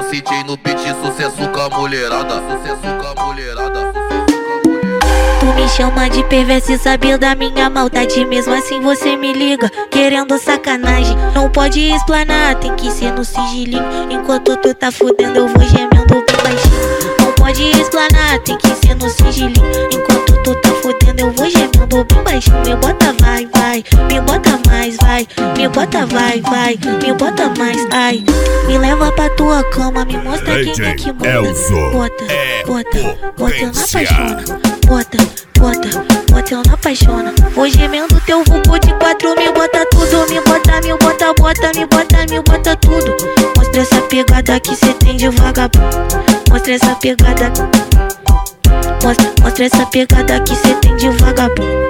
novinha, CJ no beat, sucesso com a mulherada, sucesso com a mulherada. Tu me chama de perverso e sabe da minha maldade. Mesmo assim você me liga, querendo sacanagem. Não pode explanar, tem que ser no sigilinho. Enquanto tu tá fudendo eu vou gemendo bem baixinho. Não pode explanar, tem que ser no sigilinho. Enquanto tu tá fudendo eu vou gemendo bem baixinho. Me bota vai, vai, me bota mais, vai. Me bota vai, vai, me bota mais, ai. Me leva pra tua cama, me mostra quem é que manda. Bota, bota, bota eu na paixona. Bota, bota, bota eu na paixona. Vou gemendo teu vulgo de quatro, me bota tudo. Me bota, me bota, bota, me bota, me bota tudo. Mostra essa pegada que cê tem de vagabundo. Mostra essa pegada. Mostra essa pegada que cê tem de vagabundo.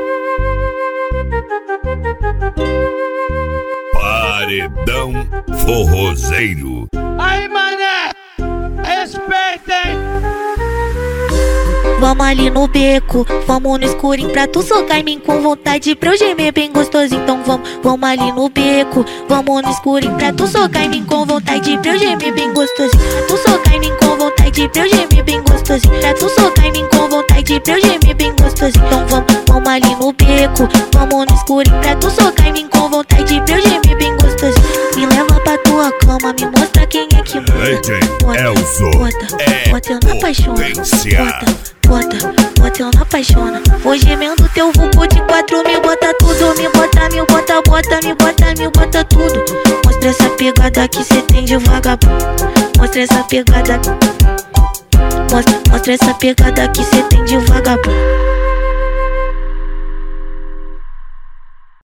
Paredão Forrozeiro. Aí, mané, respeitem. Vamos ali no beco, vamos no escurinho pra tu socar em mim com vontade pra eu gemer bem gostoso. Então vamos ali no beco, vamos no escurinho pra tu socar em mim com vontade pra eu gemer bem gostoso. Tu socar em mim com vontade pra eu gemer bem gostoso. Pra tu socar em mim com vontade pra eu gemer bem gostoso. Então vamos ali no beco, vamos no escurinho pra tu socar em mim com vontade pra eu gemer bem gostoso. Me leva pra tua cama, me mostra quem é que manda. Bota eu na paixona. Bota, bota eu na paixona. Vou gemendo teu vulgo de quatro, me bota tudo. Me bota, me bota, bota, me bota, me bota tudo. Mostra essa pegada que cê tem de vagabundo. Mostra essa pegada. Mostra essa pegada que cê tem de vagabundo.